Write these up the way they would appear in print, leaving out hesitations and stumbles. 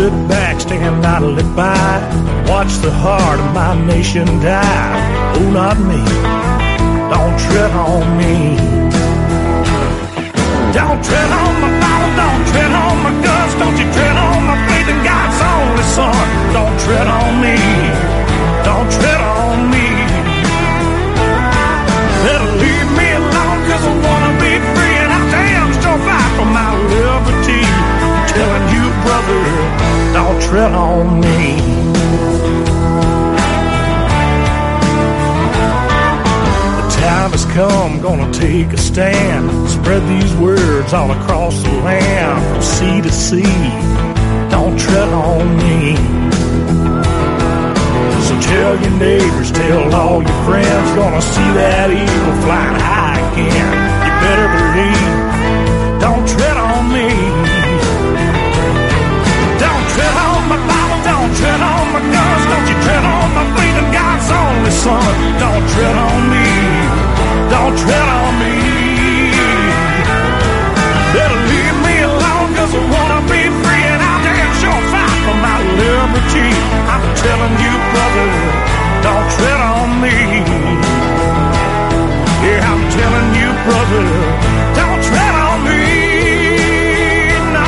sit back, stand idly by, watch the heart of my nation die. Oh, not me. Don't tread on me. Don't tread on my Bible, don't tread on my guts, don't you tread on my faith in God's only Son. Don't tread on me, don't tread on me. Better leave me alone, cause I wanna be free, and I damn sure fight for my liberty. I'm telling you, brother, don't tread on me. Time has come, gonna take a stand, spread these words all across the land, from sea to sea. Don't tread on me. So tell your neighbors, tell all your friends, gonna see that eagle flying high again. You better believe, don't tread on me. Don't tread on my Bible, don't tread on my guns, don't you tread on my faith in God's only Son. Don't tread on me. Don't tread on me. Better leave me alone, cause I wanna be free, and I'll damn sure fight for my liberty. I'm telling you, brother, don't tread on me. Yeah, I'm telling you, brother, don't tread on me. No.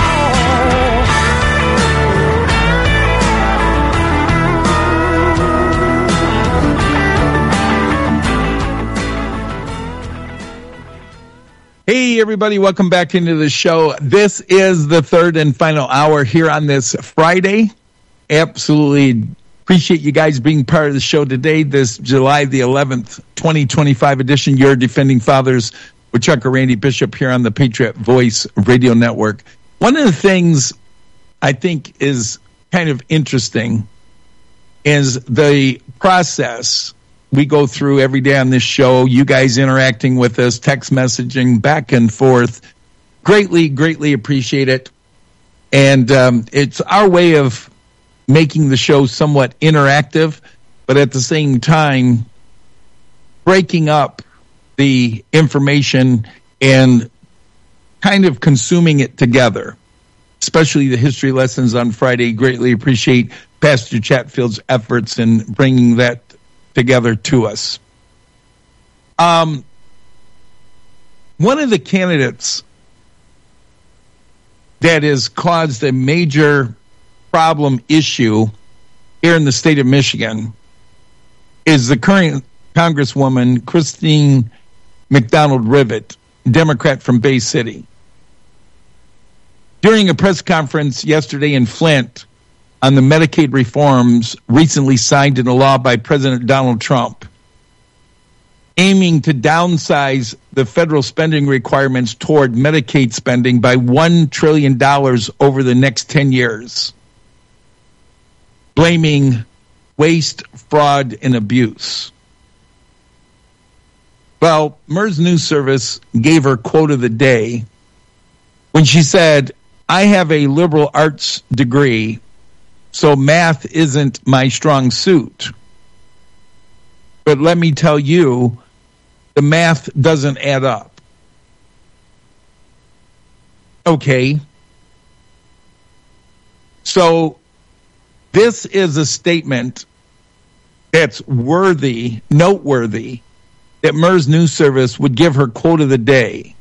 Hey, everybody, welcome back into the show. This is the third and final hour here on this Friday. Absolutely appreciate you guys being part of the show today, this July the 11th, 2025 edition. Your Defending Fathers with Chuck and Randy Bishop here on the Patriot Voice Radio Network. One of the things I think is kind of interesting is the process we go through every day on this show, you guys interacting with us, text messaging back and forth. Greatly appreciate it. And it's our way of making the show somewhat interactive, but at the same time, breaking up the information and kind of consuming it together, especially the history lessons on Friday. Greatly appreciate Pastor Chatfield's efforts in bringing that together to us. One of the candidates that has caused a major problem issue here in the state of Michigan is the current Congresswoman Christine McDonald-Rivet, Democrat from Bay City. During a press conference yesterday in Flint on the Medicaid reforms recently signed into law by President Donald Trump, aiming to downsize the federal spending requirements toward Medicaid spending by $1 trillion over the next 10 years, blaming waste, fraud, and abuse. Well, MERS News Service gave her quote of the day when she said, "I have a liberal arts degree, so math isn't my strong suit. But let me tell you, the math doesn't add up." Okay. So this is a statement that's noteworthy, that MERS News Service would give her quote of the day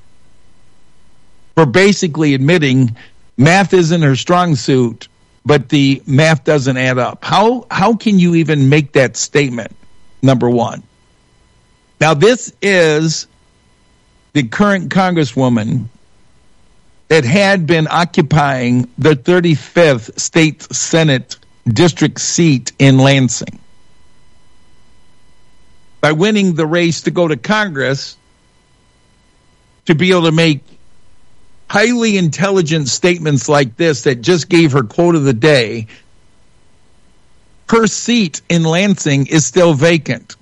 for basically admitting math isn't her strong suit, but the math doesn't add up. How can you even make that statement, number one? Now, this is the current Congresswoman that had been occupying the 35th State Senate district seat in Lansing. By winning the race to go to Congress, to be able to make highly intelligent statements like this that just gave her quote of the day, her seat in Lansing is still vacant.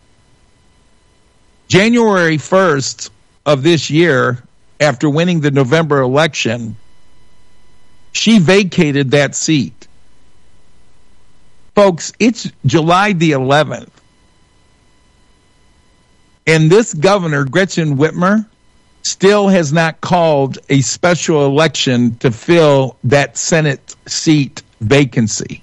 January 1st of this year, after winning the November election, she vacated that seat. Folks, it's July the 11th. And this governor, Gretchen Whitmer, still has not called a special election to fill that Senate seat vacancy.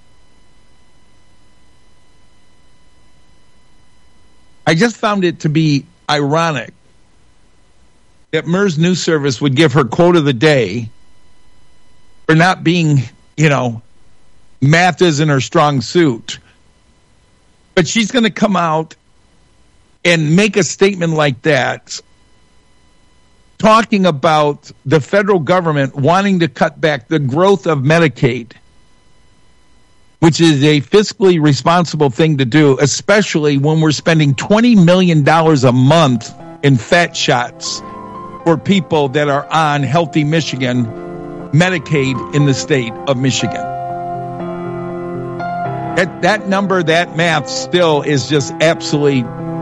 I just found it to be ironic that MERS News Service would give her quote of the day for not being, math isn't her strong suit. But she's going to come out and make a statement like that, talking about the federal government wanting to cut back the growth of Medicaid, which is a fiscally responsible thing to do, especially when we're spending $20 million a month in fat shots for people that are on Healthy Michigan Medicaid in the state of Michigan. That number, that math still is just absolutely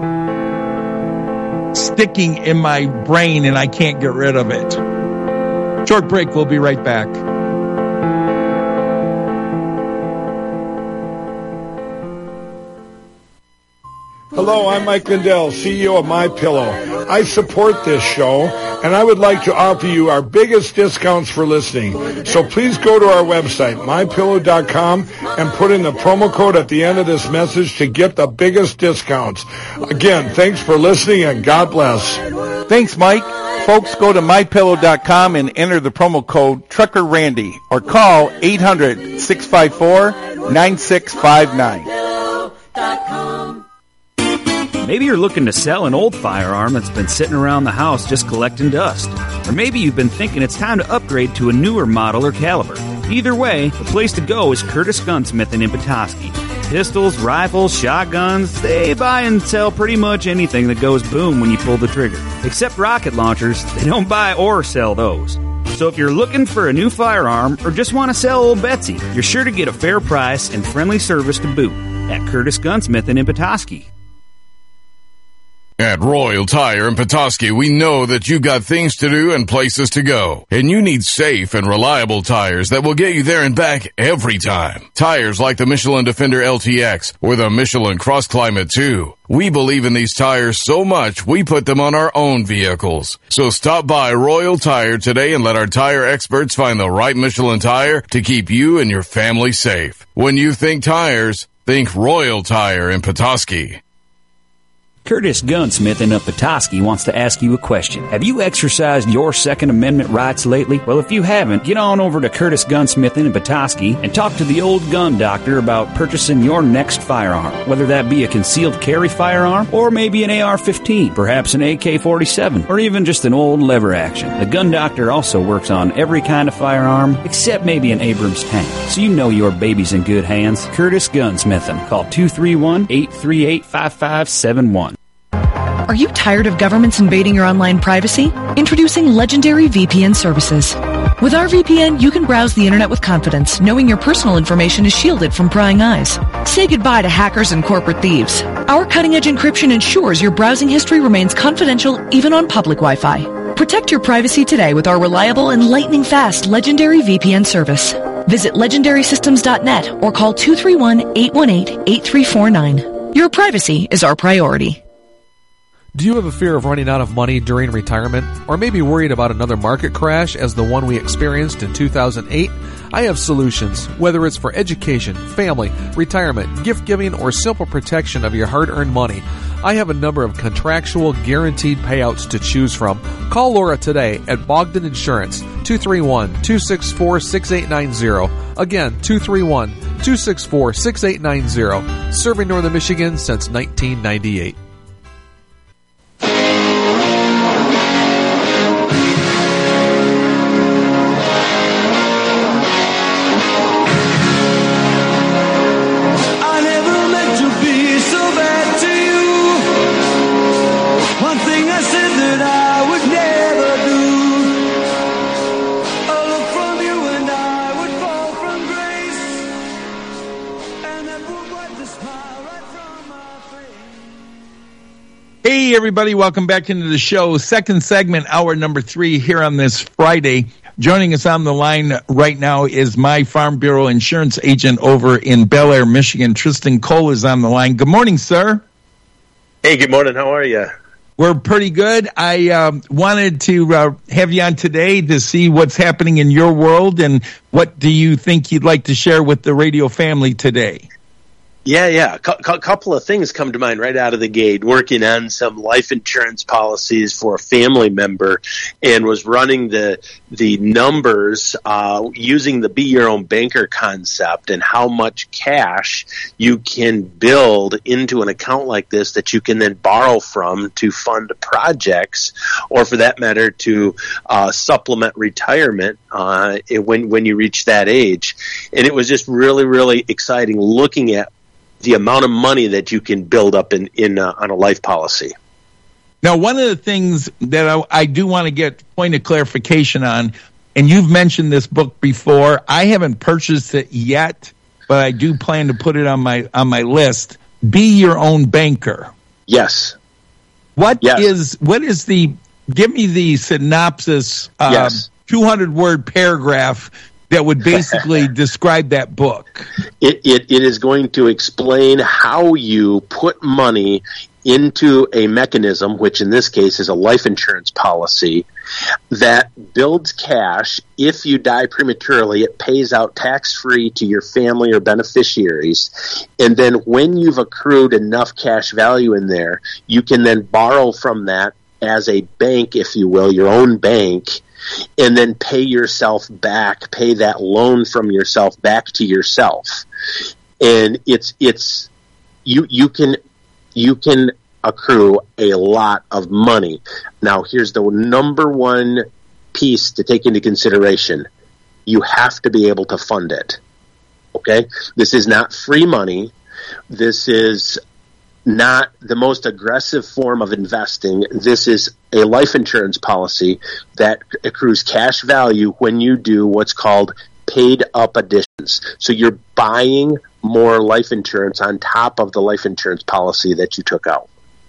sticking in my brain, and I can't get rid of it. Short break. We'll be right back. Hello, I'm Mike Lindell, CEO of MyPillow. I support this show, and I would like to offer you our biggest discounts for listening. So please go to our website, mypillow.com, and put in the promo code at the end of this message to get the biggest discounts. Again, thanks for listening, and God bless. Thanks, Mike. Folks, go to mypillow.com and enter the promo code TruckerRandy or call 800-654-9659. Maybe you're looking to sell an old firearm that's been sitting around the house just collecting dust. Or maybe you've been thinking it's time to upgrade to a newer model or caliber. Either way, the place to go is Curtis Gunsmith in Petoskey. Pistols, rifles, shotguns, they buy and sell pretty much anything that goes boom when you pull the trigger. Except rocket launchers, they don't buy or sell those. So if you're looking for a new firearm or just want to sell old Betsy, you're sure to get a fair price and friendly service to boot at Curtis Gunsmith in Petoskey. At Royal Tire in Petoskey, we know that you got things to do and places to go, and you need safe and reliable tires that will get you there and back every time. Tires like the Michelin Defender LTX or the Michelin Cross Climate 2. We believe in these tires so much, we put them on our own vehicles. So stop by Royal Tire today and let our tire experts find the right Michelin tire to keep you and your family safe. When you think tires, think Royal Tire in Petoskey. Curtis Gunsmith in Petoskey wants to ask you a question. Have you exercised your Second Amendment rights lately? Well, if you haven't, get on over to Curtis Gunsmith in Petoskey and talk to the old gun doctor about purchasing your next firearm. Whether that be a concealed carry firearm or maybe an AR-15, perhaps an AK-47, or even just an old lever action. The gun doctor also works on every kind of firearm except maybe an Abrams tank. So you know your baby's in good hands. Curtis Gunsmith. Call 231-838-5571. Are you tired of governments invading your online privacy? Introducing Legendary VPN services. With our VPN, you can browse the internet with confidence, knowing your personal information is shielded from prying eyes. Say goodbye to hackers and corporate thieves. Our cutting-edge encryption ensures your browsing history remains confidential even on public Wi-Fi. Protect your privacy today with our reliable and lightning-fast Legendary VPN service. Visit legendarysystems.net or call 231-818-8349. Your privacy is our priority. Do you have a fear of running out of money during retirement? Or maybe worried about another market crash as the one we experienced in 2008? I have solutions, whether it's for education, family, retirement, gift-giving, or simple protection of your hard-earned money. I have a number of contractual, guaranteed payouts to choose from. Call Laura today at Bogdan Insurance, 231-264-6890. Again, 231-264-6890. Serving Northern Michigan since 1998. Hey, everybody. Welcome back into the show. Second segment, hour number 3 here on this Friday. Joining us on the line right now is my Farm Bureau insurance agent over in Bel Air, Michigan. Tristan Cole is on the line. Good morning, sir. Hey, good morning. How are you? We're pretty good. I wanted to have you on today to see what's happening in your world, and what do you think you'd like to share with the radio family today? Yeah. Couple of things come to mind right out of the gate. Working on some life insurance policies for a family member, and was running the numbers using the Be Your Own Banker concept, and how much cash you can build into an account like this that you can then borrow from to fund projects, or for that matter to supplement retirement when you reach that age. And it was just really, really exciting looking at the amount of money that you can build up on a life policy. Now, one of the things that I do want to get point of clarification on, and you've mentioned this book before. I haven't purchased it yet, but I do plan to put it on my list. Be Your Own Banker. Yes. What is give me the synopsis, 200-word paragraph that would basically describe that book. It is going to explain how you put money into a mechanism, which in this case is a life insurance policy, that builds cash. If you die prematurely, it pays out tax-free to your family or beneficiaries. And then when you've accrued enough cash value in there, you can then borrow from that as a bank, if you will, your own bank, and then pay yourself back, pay that loan from yourself back to yourself. And you can accrue a lot of money. Now, here's the number one piece to take into consideration. You have to be able to fund it. Okay? This is not free money. This is not the most aggressive form of investing. This is a life insurance policy that accrues cash value when you do what's called paid up additions. So you're buying more life insurance on top of the life insurance policy that you took out.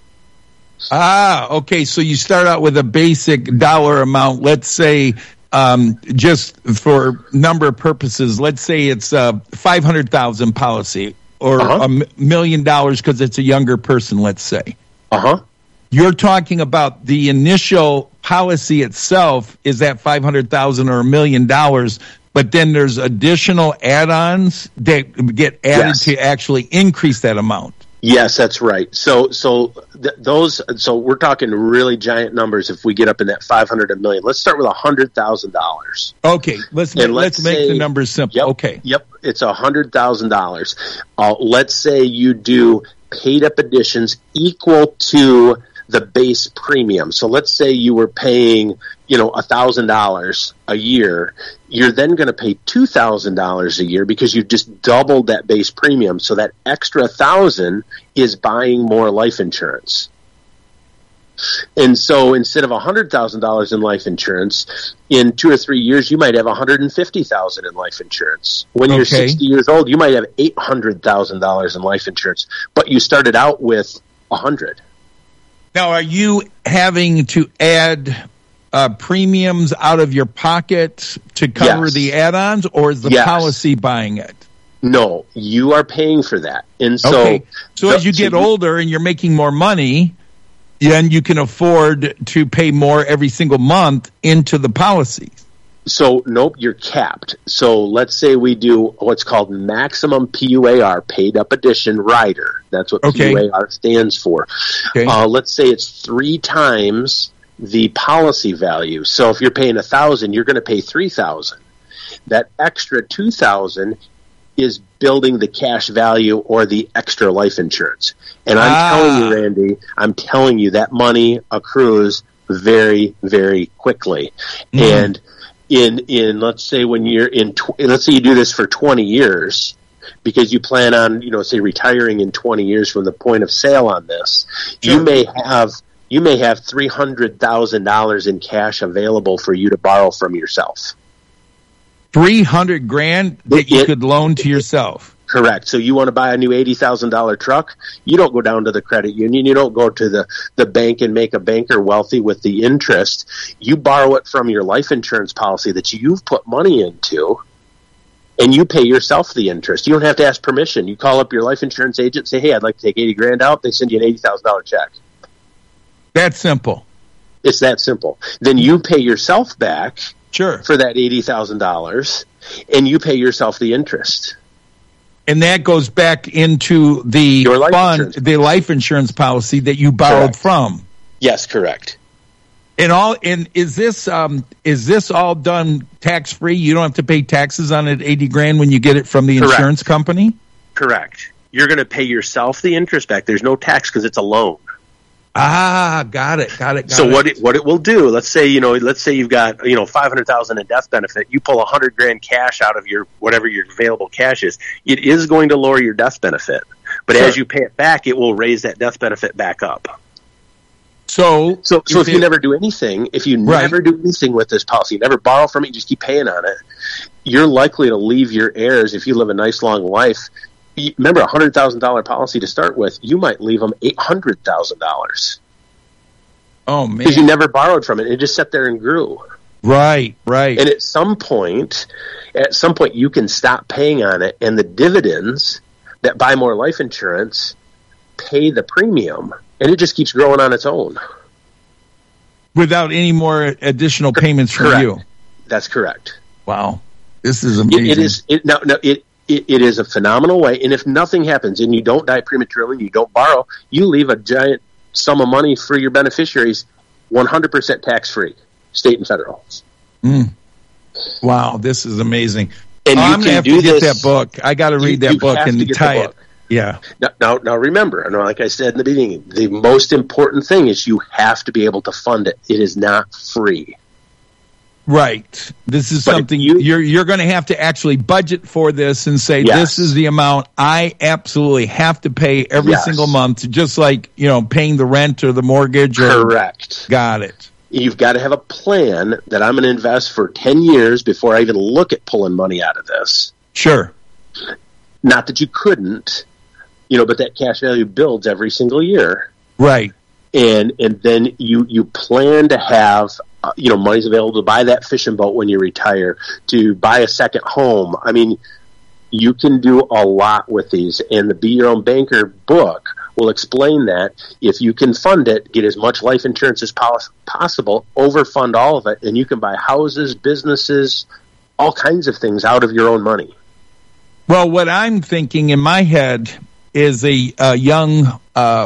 Okay. So you start out with a basic dollar amount. Let's say, just for number of purposes, let's say it's a 500,000 policy. Or $1 million because it's a younger person, let's say. You're talking about the initial policy itself is at $500,000 or $1 million, but then there's additional add-ons that get added to actually increase that amount. Yes, that's right. So we're talking really giant numbers if we get up in that 500 a million. Let's start with $100,000. Okay, let's make the numbers simple. Okay. Yep, it's $100,000. Let's say you do paid up additions equal to the base premium. So let's say you were paying, $1,000 a year. You're then going to pay $2,000 a year because you've just doubled that base premium. So that extra $1,000 is buying more life insurance. And so instead of $100,000 in life insurance, in 2 or 3 years, you might have $150,000 in life insurance. When you're 60 years old, you might have $800,000 in life insurance, but you started out with $100,000. Now, are you having to add premiums out of your pocket to cover the add-ons, or is the policy buying it? No, you are paying for that. And so, as you get older and you're making more money, then you can afford to pay more every single month into the policy. So, nope, you're capped. So let's say we do what's called maximum PUAR, paid up addition rider. That's what PUAR stands for. Okay. Let's say it's 3 times the policy value. So if you're paying $1,000, you're going to pay $3,000. That extra $2,000 is building the cash value or the extra life insurance. And I'm telling you, Randy, that money accrues very, very quickly. And in let's say when you're let's say you do this for 20 years, because you plan on, say retiring in 20 years from the point of sale on this, you may have $300,000 in cash available for you to borrow from yourself. $300,000 that you could loan to yourself. Correct. So you want to buy a new $80,000 truck? You don't go down to the credit union. You don't go to the bank and make a banker wealthy with the interest. You borrow it from your life insurance policy that you've put money into, and you pay yourself the interest. You don't have to ask permission. You call up your life insurance agent, say, hey, I'd like to take $80,000 out. They send you an $80,000 check. That simple. It's that simple. Then you pay yourself back Sure. for that $80,000, and you pay yourself the interest. And that goes back into the the life insurance policy that you borrowed from. Yes, correct. And is this all done tax free? You don't have to pay taxes on it $80,000 when you get it from the insurance company? Correct. You're going to pay yourself the interest back. There's no tax because it's a loan. Got it. So what it will do? Let's say you've got $500,000 in death benefit. You pull $100,000 cash out of your whatever your available cash is. It is going to lower your death benefit, but as you pay it back, it will raise that death benefit back up. So if you never do anything, never do anything with this policy, you never borrow from it, you just keep paying on it, you're likely to leave your heirs, if you live a nice long life. Remember, a $100,000 policy to start with, you might leave them $800,000. Oh, man. Because you never borrowed from it. It just sat there and grew. Right. And at some point, you can stop paying on it, and the dividends that buy more life insurance pay the premium, and it just keeps growing on its own. Without any more additional payments from you. That's correct. Wow. This is amazing. It is a phenomenal way, and if nothing happens and you don't die prematurely, you don't borrow, you leave a giant sum of money for your beneficiaries, 100% tax-free, state and federal. Wow, this is amazing. And I'm going to have to get that book. I got to read that book and tie it. Yeah. Now remember, like I said in the beginning, the most important thing is you have to be able to fund it. It is not free. Right. This is something you're going to have to actually budget for this and say, this is the amount I absolutely have to pay every single month, just like, paying the rent or the mortgage. Correct. Got it. You've got to have a plan that I'm going to invest for 10 years before I even look at pulling money out of this. Sure. Not that you couldn't, but that cash value builds every single year. Right. And then you plan to have money's available to buy that fishing boat when you retire, to buy a second home. I mean, you can do a lot with these, and the Be Your Own Banker book will explain that. If you can fund it, get as much life insurance as possible, overfund all of it, and you can buy houses, businesses, all kinds of things out of your own money. Well, what I'm thinking in my head is a young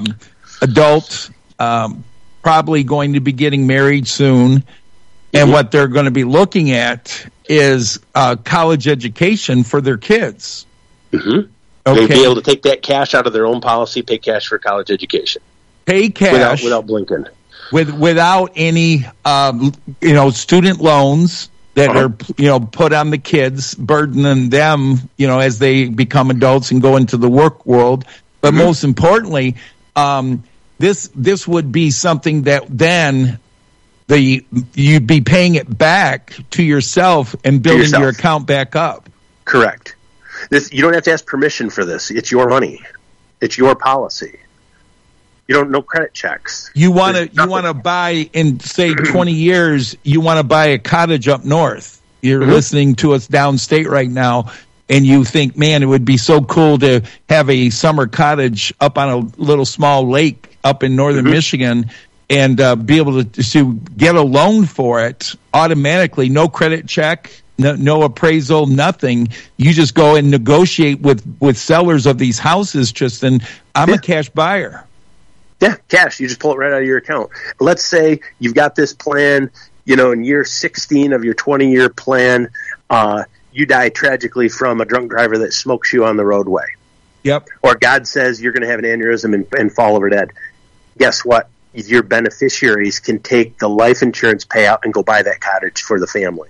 adult, probably going to be getting married soon, and what they're going to be looking at is college education for their kids. Mm-hmm. Okay. They'd be able to take that cash out of their own policy, pay cash for college education. Pay cash without blinking. Without any student loans that are put on the kids, burdening them as they become adults and go into the work world. But most importantly, this would be something that then you'd be paying it back to yourself and building your account back up. Correct. You don't have to ask permission for this. It's your money. It's your policy. You don't know credit checks. You want to buy in, say, 20 years, you want to buy a cottage up north. You're listening to us downstate right now, and you think, man, it would be so cool to have a summer cottage up on a little small lake up in northern Michigan, and be able to get a loan for it automatically, no credit check, no appraisal, nothing. You just go and negotiate with sellers of these houses, Tristan. I'm a cash buyer. Yeah, cash. You just pull it right out of your account. Let's say you've got this plan, in year 16 of your 20-year plan, you die tragically from a drunk driver that smokes you on the roadway. Yep. Or God says you're going to have an aneurysm and fall over dead. Guess what? Your beneficiaries can take the life insurance payout and go buy that cottage for the family.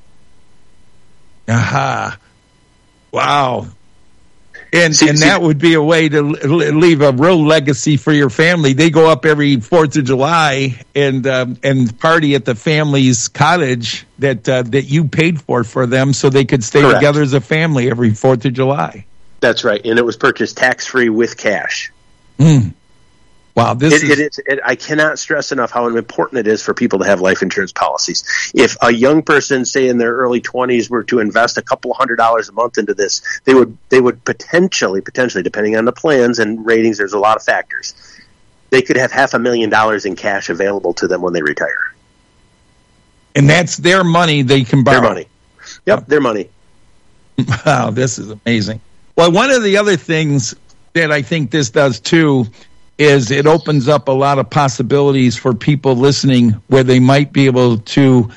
Aha. Wow. And that would be a way to leave a real legacy for your family. They go up every 4th of July and party at the family's cottage that you paid for them, so they could stay together as a family every 4th of July. That's right. And it was purchased tax-free with cash. Wow, I cannot stress enough how important it is for people to have life insurance policies. If a young person, say in their early 20s, were to invest a couple $100 a month into this, they would potentially, depending on the plans and ratings, there's a lot of factors, they could have $500,000 in cash available to them when they retire. And that's their money they can borrow. Their money. Yep, their money. Wow, this is amazing. Well, one of the other things that I think this does too is it opens up a lot of possibilities for people listening where they might be able to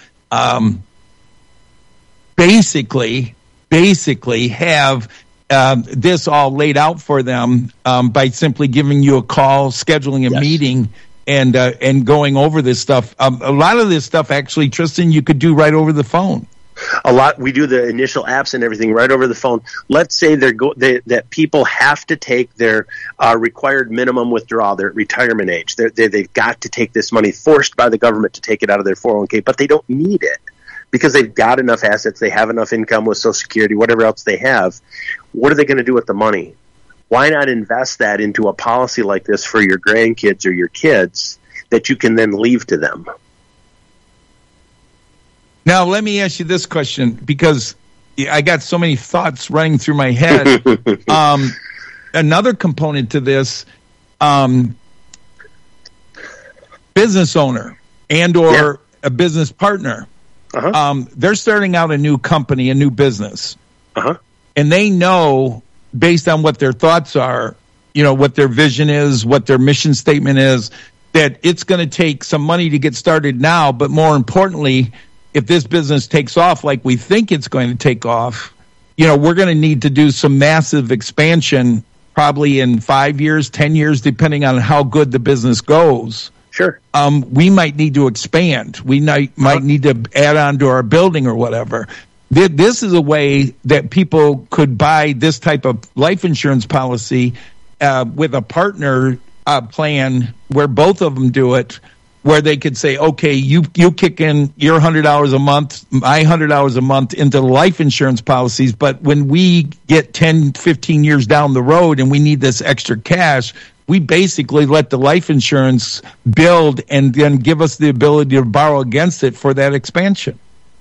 basically have this all laid out for them by simply giving you a call, scheduling a meeting, and going over this stuff. A lot of this stuff, actually, Tristan, you could do right over the phone. A lot. We do the initial apps and everything right over the phone. Let's say that people have to take their required minimum withdrawal. They're at retirement age. They've got to take this money, forced by the government to take it out of their 401k, but they don't need it because they've got enough assets. They have enough income with Social Security, whatever else they have. What are they going to do with the money? Why not invest that into a policy like this for your grandkids or your kids that you can then leave to them? Now, let me ask you this question, because I got so many thoughts running through my head. Another component to this, business owner and or a business partner, they're starting out a new company, a new business, and they know, based on what their thoughts are, what their vision is, what their mission statement is, that it's going to take some money to get started now, but more importantly, if this business takes off like we think it's going to take off, we're going to need to do some massive expansion probably in 5 years, 10 years, depending on how good the business goes. Sure. We might need to expand. We might need to add on to our building or whatever. This is a way that people could buy this type of life insurance policy with a partner plan where both of them do it, where they could say, okay, you kick in your $100 a month, my $100 a month into the life insurance policies, but when we get 10, 15 years down the road and we need this extra cash, we basically let the life insurance build and then give us the ability to borrow against it for that expansion.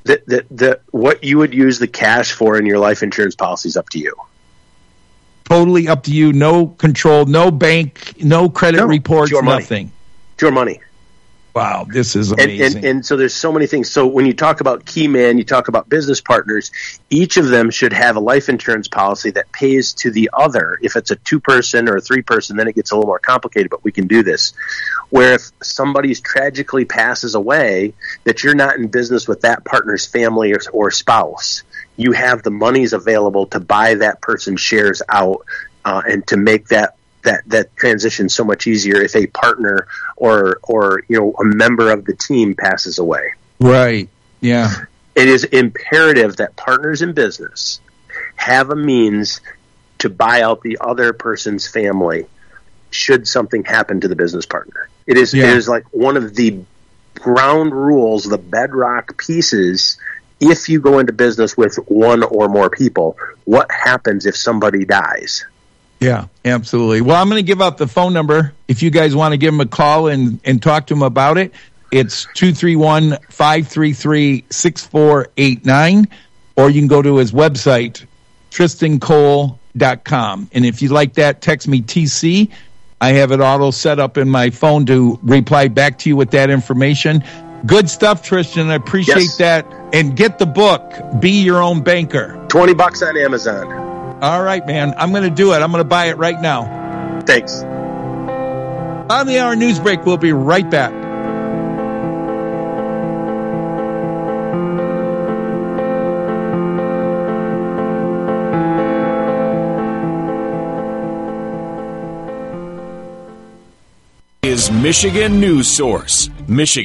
What you would use the cash for in your life insurance policy is up to you. Totally up to you. No control, no bank, no credit reports, nothing. It's your money. Wow, this is amazing. And so there's so many things. So when you talk about key man, you talk about business partners, each of them should have a life insurance policy that pays to the other. If it's a 2-person or a 3-person, then it gets a little more complicated, but we can do this. Where if somebody tragically passes away, that you're not in business with that partner's family or spouse. You have the monies available to buy that person's shares out and to make that transition so much easier if a partner or a member of the team passes away. Right. Yeah. It is imperative that partners in business have a means to buy out the other person's family should something happen to the business partner. It is like one of the ground rules, the bedrock pieces. If you go into business with one or more people, what happens if somebody dies? Yeah, absolutely. Well, I'm going to give out the phone number. If you guys want to give him a call and talk to him about it, it's 231-533-6489, or you can go to his website, tristancole.com. And if you like that, text me TC. I have it auto set up in my phone to reply back to you with that information. Good stuff, Tristan. I appreciate that. And get the book, Be Your Own Banker. $20 on Amazon. All right, man. I'm going to do it. I'm going to buy it right now. Thanks. On the hour news break, we'll be right back. Is Michigan News Source. Michigan.